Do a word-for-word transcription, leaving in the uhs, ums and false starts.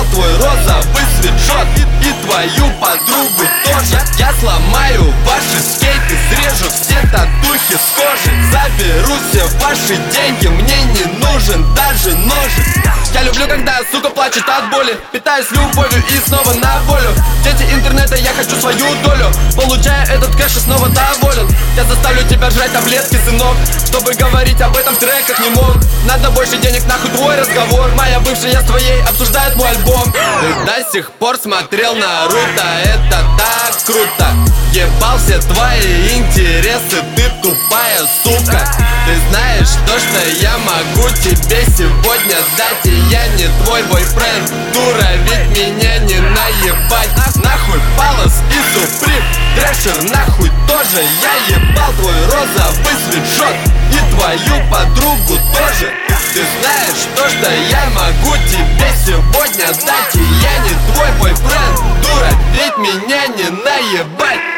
ебал твой розовый свитшот и, и твою подругу тоже. Я сломаю ваши скейты, срежу все татухи с кожи. Заберу все ваши деньги, мне не нужен даже ножик. Я люблю, когда сука плачет от боли, питаюсь любовью и снова на волю. Дети интернета, я хочу свою долю, получая этот кэш и снова доволен. Я заставлю тебя жрать таблетки, сынок, чтобы говорить об этом в треках не мог. Надо больше денег, нахуй твой разговор. Моя бывшая с твоей обсуждает мой альбом. Ты до сих пор смотрел Наруто, это так круто. Ебал все твои интересы, ты тупая сука. Ты знаешь то, что я могу тебе сегодня дать, и я не твой бойфренд, дура, ведь меня не наебать. Нахуй Палос и Суприм, Трэшер нахуй тоже. Я ебал твой розовый свитшот и твою подругу тоже. Ты знаешь то, что я могу тебе сегодня дать, и я не твой бойфренд, дура, ведь меня не наебать.